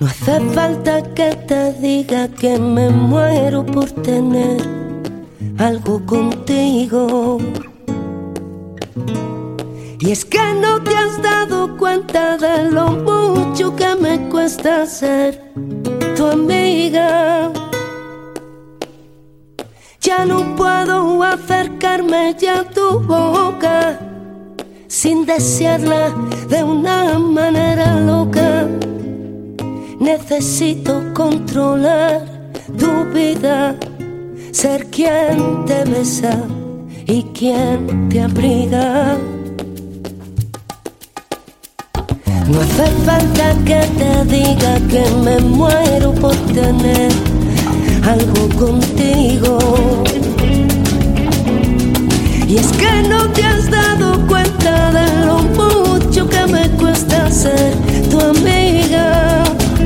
No hace falta que te diga que me muero por tener algo contigo. Y es que no te has dado cuenta de lo mucho que me cuesta ser tu amiga. Ya no puedo acercarme ya a tu boca sin desearla de una manera loca. Necesito controlar tu vida, ser quien te besa y quien te abriga. No hace falta que te diga que me muero por tener algo contigo. Y es que no te has dado cuenta de lo mucho que me cuesta ser tu amiga.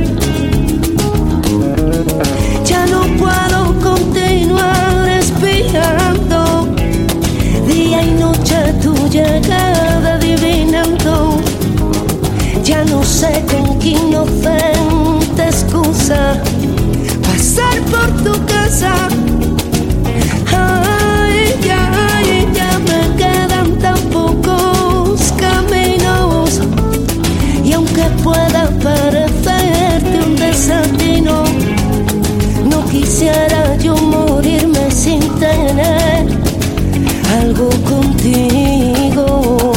Ya no puedo continuar espiando día y noche tu llegada adivinando. Ya no sé con qué inocente excusa pasar por tu casa. Ay, ya me quedan tan pocos caminos. Y aunque pueda parecerte un desatino, no quisiera yo morirme sin tener algo contigo.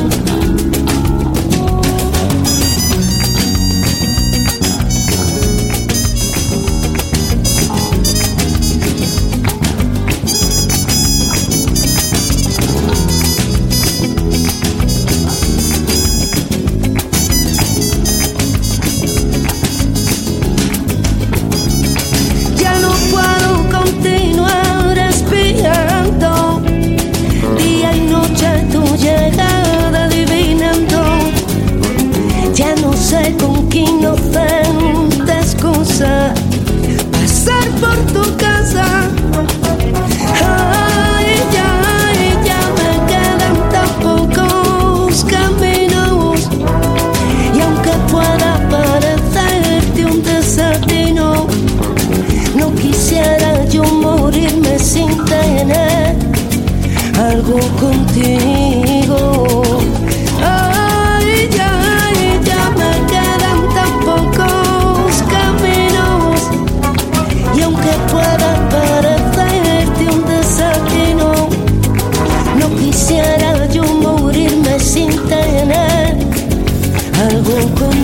Con qué inocente excusa pasar por tu casa. Ay, ya me quedan tan pocos caminos. Y aunque pueda parecerte un desatino, no quisiera yo morirme sin tener algo contigo. Ay, ya me quedan tan pocos caminos. Y aunque pueda parecerte un desatino, no quisiera yo morirme sin tener algo contigo.